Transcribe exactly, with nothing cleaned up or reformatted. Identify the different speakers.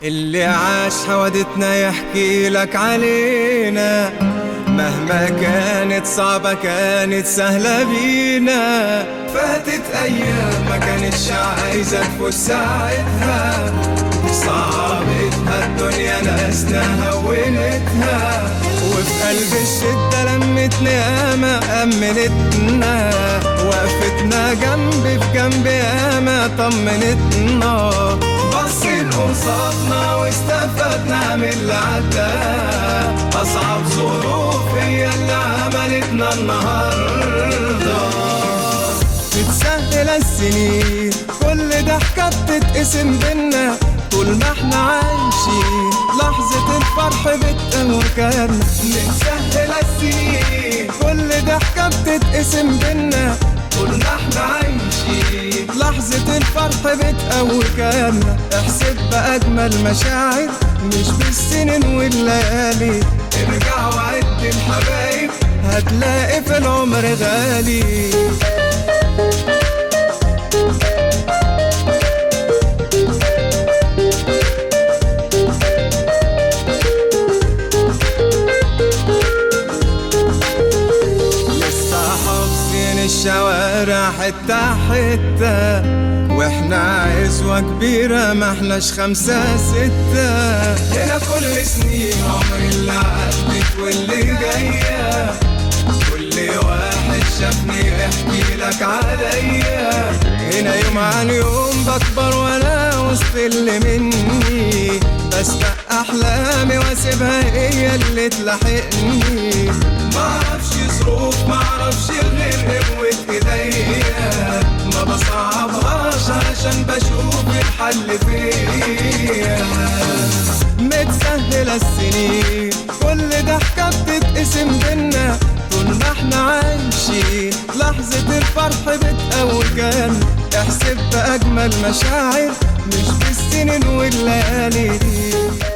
Speaker 1: اللي عاش حوادتنا يحكي لك علينا، مهما كانت صعبة كانت سهلة بينا. فاتت أيام ما كانتش عايزة تفوت ساعتها، صعبتها الدنيا ناسنا هونتها، وفي قلب الشدة لمتنا ياما أمنتنا، وقفتنا جنب في جنب ياما طمنتنا. بصين قصادنا واستفدنا من اللي عدى، أصعب ظروف هي اللي عملتنا النهاردة. بتسهل السنين كل ضحكة بتتقسم بينا، طول ما احنا عايشين لحظة الفرح بتقوكان. بتسهل السنين كل ضحكة بتتقسم بينا، طول ما احنا عايشين لحظة الفرح بتقوكان. احسب بأجمل مشاعر مش بالسنين والليالي، ارجع وعد الحبايب هتلاقي في العمر غالي. الشوارع حتة حتة واحنا عزوة كبيرة ما احناش خمسة ستة. هنا كل سنين عمر اللي عدت واللي جاية، كل واحد شافني يحكي لك عليا. هنا يوم عن يوم بكبر وانا وسط اللي مني، بسبق احلامي واسيبها هي اللي تلاحقني. معرفش ظروف معرفش غير قوة ايديا، ما بصعبهاش عشان بشوف الحل فيا. متسهلة السنين كل ضحكة بتتقسم بينا، طول ما احنا عايشين لحظة الفرح بتقوكان. احسب بأجمل مشاعر مش بالسنين والليالي.